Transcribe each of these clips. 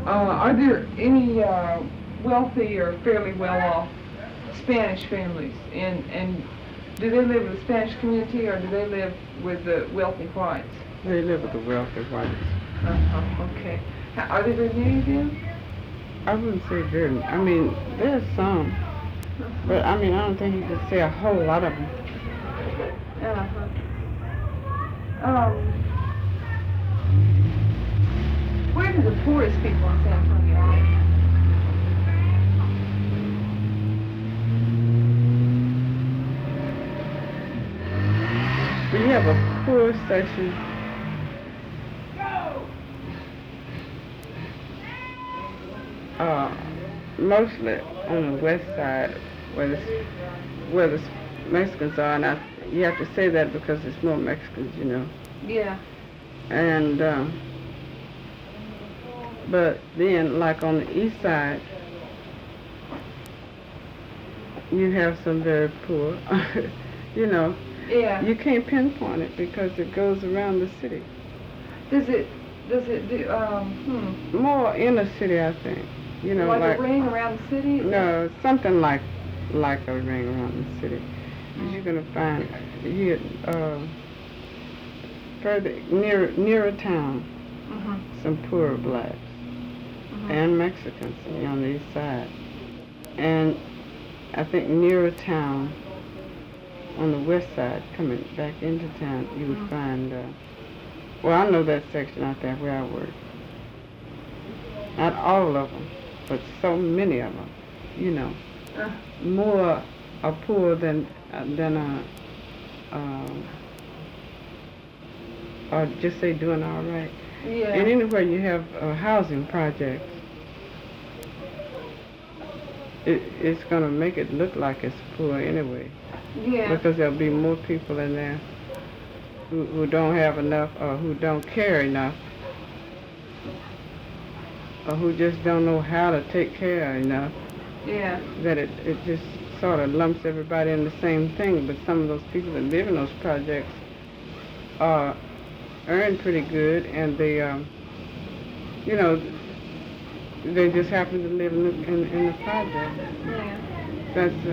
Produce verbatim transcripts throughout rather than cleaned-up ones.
Uh, are there any uh, wealthy or fairly well-off Spanish families? And, and do they live in the Spanish community or do they live with the wealthy whites? They live with the wealthy whites. Uh-huh, okay. How, are there very many of them? I wouldn't say very. I mean, there's some, uh-huh. But I mean, I don't think you could say a whole lot of them. Uh-huh. Um, where do the poorest people in San Antonio live? We have a poor section. Uh, mostly on the west side, where the, where the Mexicans are, and I, you have to say that because there's more Mexicans, you know. Yeah. And, um, but then, like on the east side, you have some very poor, you know. Yeah. You can't pinpoint it because it goes around the city. Does it, does it do, um, hmm. More inner city, I think. You know, like, like a ring around the city? No, something like like a ring around the city. Mm-hmm. You're gonna find you uh, further near nearer town, mm-hmm. some poorer blacks mm-hmm. and Mexicans on the east side, and I think nearer town on the west side, coming back into town, you would mm-hmm. find. Uh, well, I know that section out there where I work. Not all of them. But so many of them, you know, uh, more are poor than uh, than uh, uh, or just say doing all right. Yeah. And anywhere you have uh, housing projects, it, it's gonna make it look like it's poor anyway. Yeah. Because there'll be more people in there who, who don't have enough or who don't care enough, or who just don't know how to take care enough. Yeah. That it, it just sort of lumps everybody in the same thing. But some of those people that live in those projects uh, earn pretty good, and they, um, you know, they just happen to live in the, in, in the project. Yeah. That's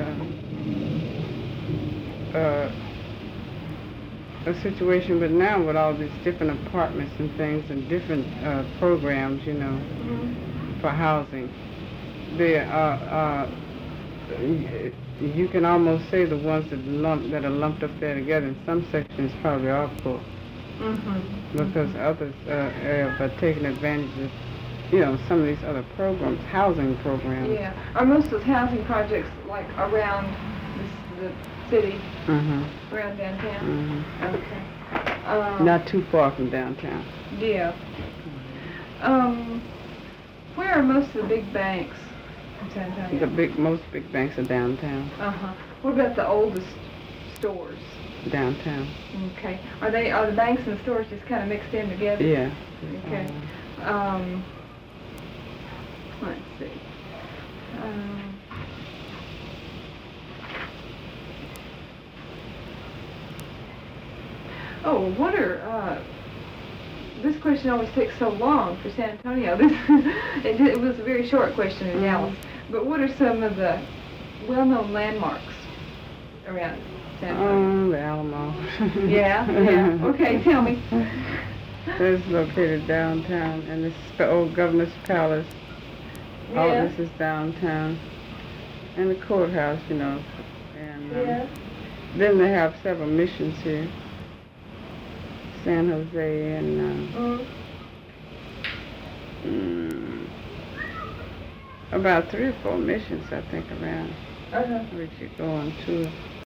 uh, uh, a situation, but now with all these different apartments and things and different uh, programs, you know, mm-hmm. for housing, they are, uh, you can almost say the ones that, lump, that are lumped up there together in some sections probably are poor. Mm-hmm. Because mm-hmm. others uh, have uh, taken advantage of, you know, some of these other programs, housing programs. Yeah. Are most of those housing projects like around the, the city, mm-hmm. around downtown? Mm-hmm. Okay. Um, Not too far from downtown. Yeah. Um, where are most of the big banks in San Antonio? The big, most big banks are downtown. Uh-huh. What about the oldest stores? Downtown. Okay. Are they, are the banks and the stores just kind of mixed in together? Yeah. Okay. Um, let's see. Um, Oh, what are, uh, this question always takes so long for San Antonio. This it, it was a very short question in Dallas. Mm-hmm. But what are some of the well-known landmarks around San Antonio? Oh, the Alamo. Yeah, yeah. Okay, tell me. It's located downtown, and this is the old governor's palace. Yeah. All this is downtown. And the courthouse, you know. And um, yeah. Then they have several missions here. San Jose and uh, mm. Mm, about three or four missions, I think, around. Uh-huh. Which you go on tour.